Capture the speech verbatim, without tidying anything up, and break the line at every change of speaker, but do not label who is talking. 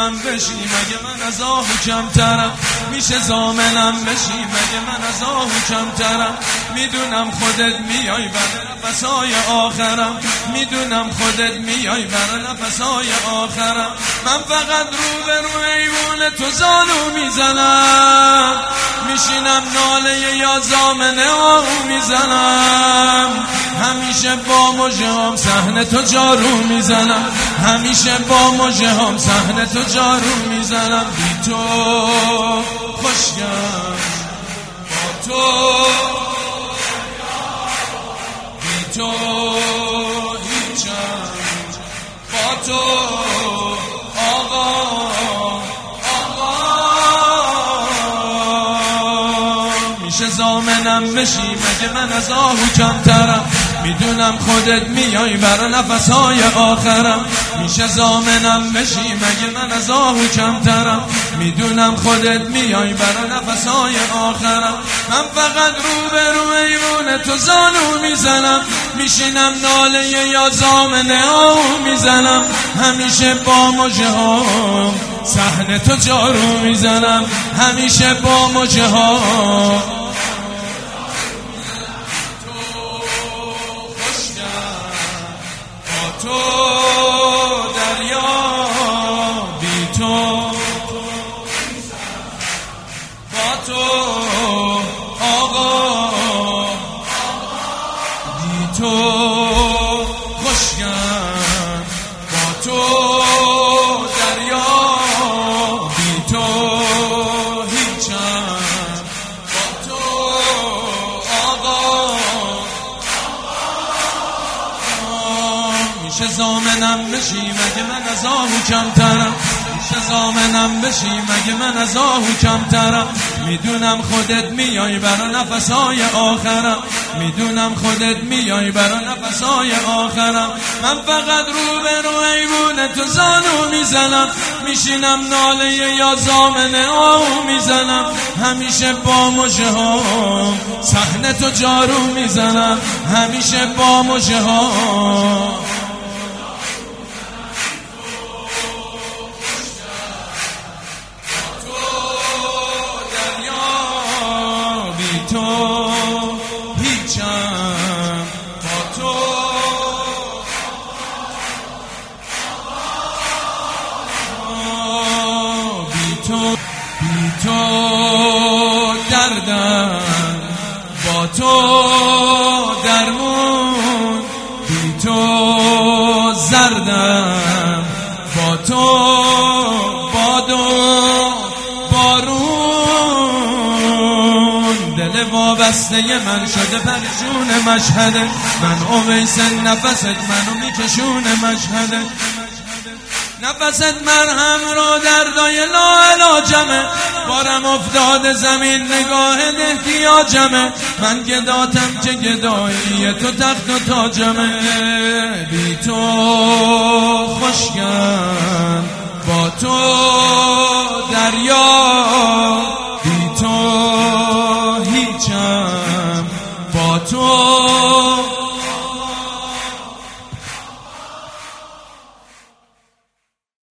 منم بشی مگه من از آهو کمترم؟ میشه ضامنم بشی مگه من از آهو کمترم؟ میدونم خودت میای برای نفسای آخرم، میدونم خودت میای برای نفسای آخرم. من فقط رو به رو ایوون تو زانو میزنم، میشینم ناله یا زامنه آهو میزنم. همیشه با مژه هم صحنه تو جارو میزنم، همیشه با مژه هم صحنه تو جارو میزنم. بی تو خوشگم، با تو بی تو هیچم، با تو آقا میشه ضامنم بشی مگه من از آهو کمترم؟ میدونم خودت میای برا نفسهای آخرم. میشه ضامنم بشی مگه من از آهو کمترم؟ میدونم خودت میای برا نفسهای آخرم. من فقط رو به رو ایوون تو زانو میزنم، میشینم ناله یا زامنه آهو میزنم. همیشه با مژه ها صحنه تو جارو میزنم، همیشه با مژه ها. تو دریا بی تو، با تو آقا بی تو خوشگم، با تو دریا بی تو هیچم، با تو آقا میشه ضامنم بشی مگه من از آهو کمترم؟ میشه ضامنم بشی مگه من از آهو کمترم؟ میدونم خودت میای برا نفسهای آخرم، میدونم خودت میای برا نفسهای آخرم. من فقط رو به رو ایوون تو زانو میزنم، میشینم ناله یا زامنه آهو میزنم. همیشه با مژه ها صحنه تو جارو میزنم، همیشه با مژه ها. تو هیچم، با تو بی تو بی تو دردم، با تو درمون. بی تو زردم، با تو باد و بارون. دل وابسته من شده پریشون مشهده، من اویس نفست منو میکشونه مشهده. نفست مرهم رو دردای لاعلاجمه، بارم افتاده زمین نگاه احتیاجمه. من گداتم که گدایی تو تخت و تاجمه. بی تو خوشگم، با تو دریا بی تو هیچم، با تو